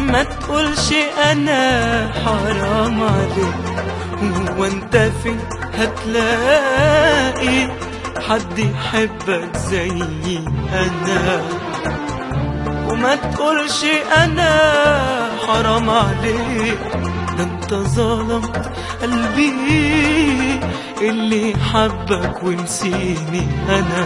ما تقولش انا حرام عليك، هو انت فين هتلاقي حد يحبك زي انا؟ وما تقولش انا حرام عليك، ده انت ظلمت قلبي اللي حبك ونسيني انا.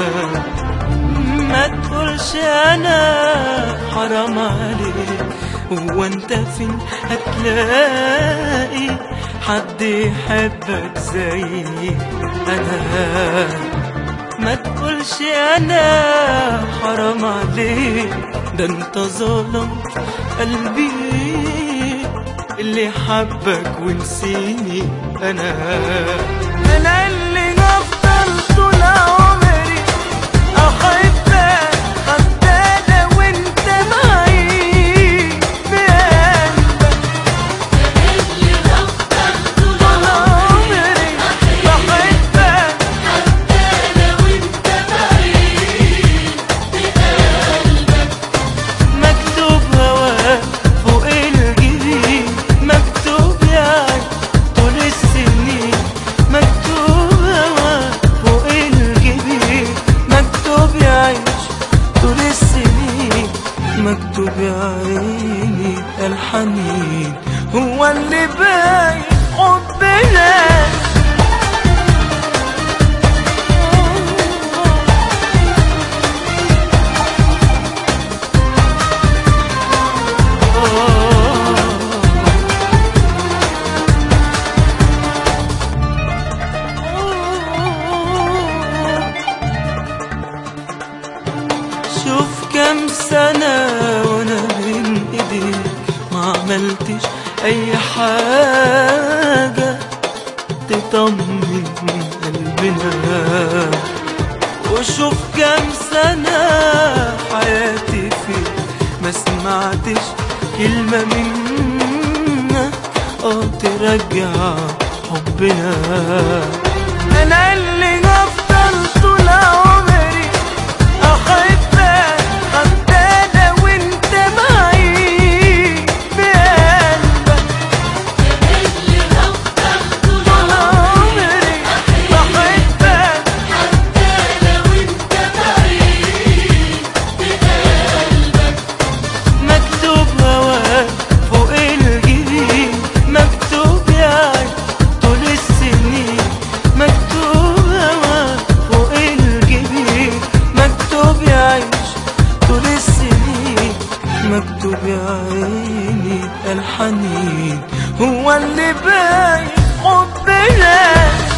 ما تقولش انا حرام عليك، هو انت فين هتلاقي حد يحبك زي انا؟ ما تقولش انا حرام عليك، ده انت ظلمت قلبي اللي حبك ونسيني انا. انا اللي هفضل طول عمري احبك حتى لو انت معي بقلبك. انا اللي هفضل طول عمري بحبك حتى لو انت بعيد بقلبك. مكتوب هواك فوق الجبين، مكتوب يعني طول السنين، مكتوب هواك فوق الجبين، مكتوب يعيش طول السنين، مكتوب يا عيني الحنين هو اللي باين حبنا. شوف كم سنة وانا بين ايديك ما عملتش اي حاجة تطمن قلبنا. وشوف كم سنة حياتي فيك ما سمعتش كلمة منك ترجع حبنا. انا اللي هفضل طول عمري احبك حتى لو انت معي بقلبك. انا اللي هفضل طول عمري بحبك حتى لو انت بعيد بقلبك. مكتوب هواك فوق الجبين، مكتوب يعني طول السنين، مكتوب هواك فوق الجبين، مكتوب يعيش طول السنين، مكتوب يا عيني الحنين هو اللي باين حبنا.